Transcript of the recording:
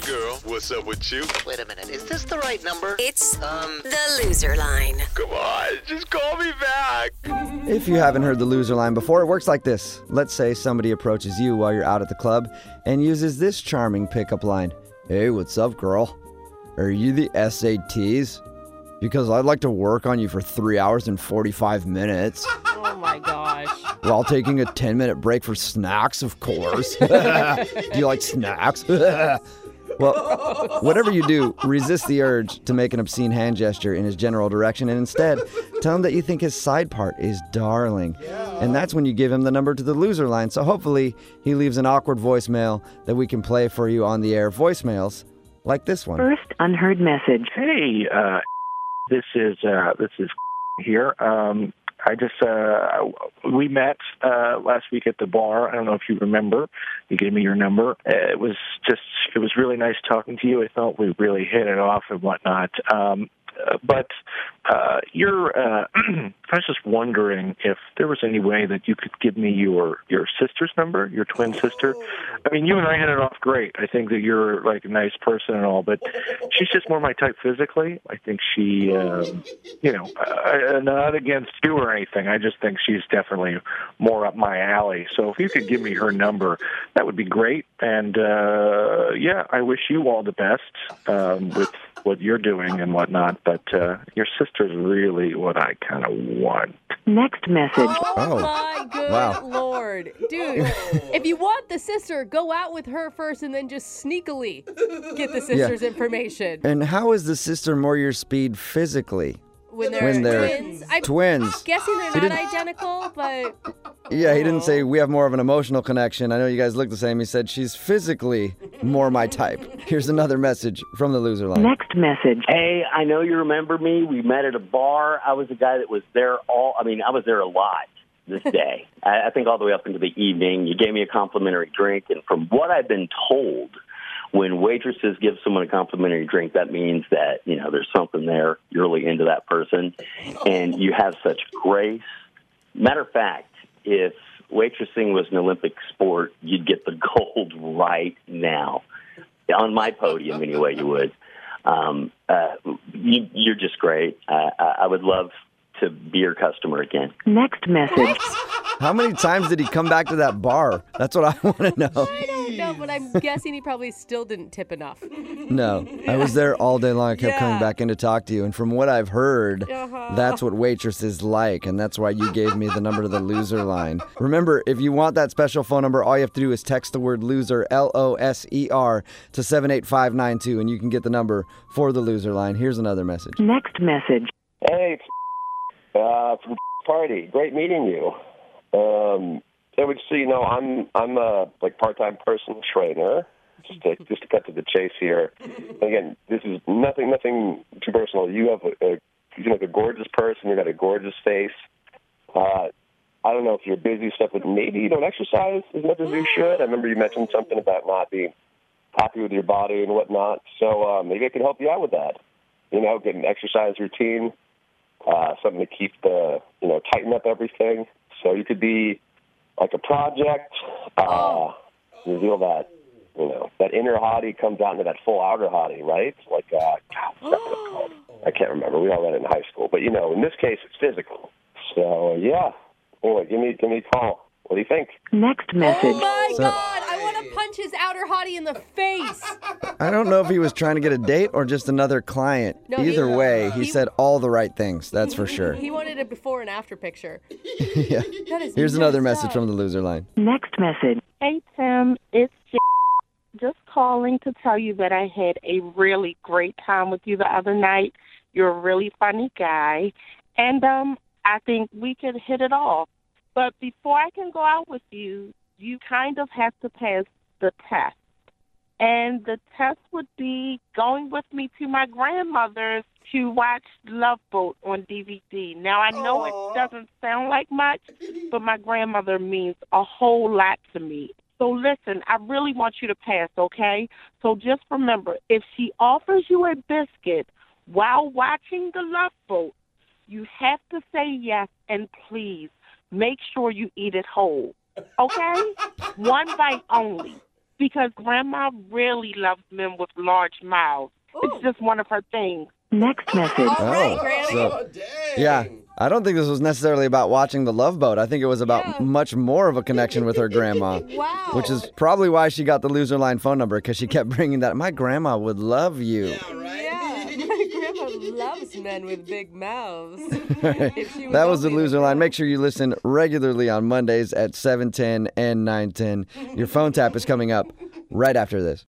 girl, what's up with you? Wait a minute, is this the right number? It's the Loser Line. Come on, just call me back. If you haven't heard the Loser Line before, it works like this. Let's say somebody approaches you while you're out at the club and uses this charming pickup line. Hey, what's up, girl? Are you the SATs? Because I'd like to work on you for 3 hours and 45 minutes. Oh, my gosh. While taking a 10-minute break for snacks, of course. Do you like snacks? Well, whatever you do, resist the urge to make an obscene hand gesture in his general direction and instead tell him that you think his side part is darling. And that's when you give him the number to the Loser Line. So hopefully he leaves an awkward voicemail that we can play for you on the air. Voicemails like this one. First unheard message. Hey, this is here. I just we met last week at the bar. I don't know if you remember. You gave me your number. It was really nice talking to you. I thought we really hit it off and whatnot. But I was just wondering if there was any way that you could give me your sister's number, your twin sister. I mean, you and I hit it off great. I think that you're like a nice person and all, but she's just more my type physically. I think she, not against you or anything. I just think she's definitely more up my alley. So if you could give me her number, that would be great. And I wish you all the best with what you're doing and whatnot, but your sister's really what I kind of want. Next message. Oh my good Lord. Dude, if you want the sister, go out with her first and then just sneakily get the sister's information. And how is the sister more your speed physically? When they're twins. Twins. Guessing they're not identical, but... Yeah, he didn't say we have more of an emotional connection. I know you guys look the same. He said she's physically more my type. Here's another message from the Loser Line. Next message. Hey, I know you remember me. We met at a bar. I was the guy that was there I was there a lot this day. I think all the way up into the evening. You gave me a complimentary drink, and from what I've been told, when waitresses give someone a complimentary drink, that means that, there's something there. You're really into that person, and you have such grace. Matter of fact, if waitressing was an Olympic sport, you'd get the gold right now. On my podium, anyway, you would. You're just great. I would love to be your customer again. Next message. How many times did he come back to that bar? That's what I want to know. I don't know, but I'm guessing he probably still didn't tip enough. No, I was there all day long. I kept coming back in to talk to you. And from what I've heard, that's what waitresses like. And that's why you gave me the number to the Loser Line. Remember, if you want that special phone number, all you have to do is text the word loser, L-O-S-E-R, to 78592. And you can get the number for the Loser Line. Here's another message. Next message. Hey, from party. Great meeting you. I'm a part-time personal trainer. Just to cut to the chase here. Again, this is nothing too personal. You seem like a gorgeous person. You got a gorgeous face. I don't know if you're busy stuff, but maybe you don't exercise as much as you should. I remember you mentioned something about not being happy with your body and whatnot. So maybe I can help you out with that. Get an exercise routine, something to keep tighten up everything. So you could be like a project, reveal that, that inner hottie comes out into that full outer hottie, right? Like, what's that called? I can't remember. We all read it in high school. But, in this case, it's physical. So, Anyway, give me a call. What do you think? Next message. Oh, my God. I want to punch his outer hottie in the face. I don't know if he was trying to get a date or just another client. No, Either way, he said all the right things. That's for sure. He wanted a before and after picture. Yeah. Here's another message from the Loser Line. Next message. Hey, Tim. It's just calling to tell you that I had a really great time with you the other night. You're a really funny guy. And I think we could hit it off. But before I can go out with you, you kind of have to pass the test. And the test would be going with me to my grandmother's to watch Love Boat on DVD. Now, I know it doesn't sound like much, but my grandmother means a whole lot to me. So listen, I really want you to pass, okay? So just remember, if she offers you a biscuit while watching the Love Boat, you have to say yes, and please make sure you eat it whole, okay? One bite only. because Grandma really loves men with large mouths. It's just one of her things. Next message. All right, Granny. So, yeah, I don't think this was necessarily about watching The Love Boat. I think it was about much more of a connection with her grandma. Wow. Which is probably why she got the loser line phone number, because she kept bringing that. My grandma would love you. Yeah, my grandma loves men with big mouths. If she That was the only loser line. Make sure you listen regularly on Mondays at 7:10 and 9:10. Your phone tap is coming up right after this.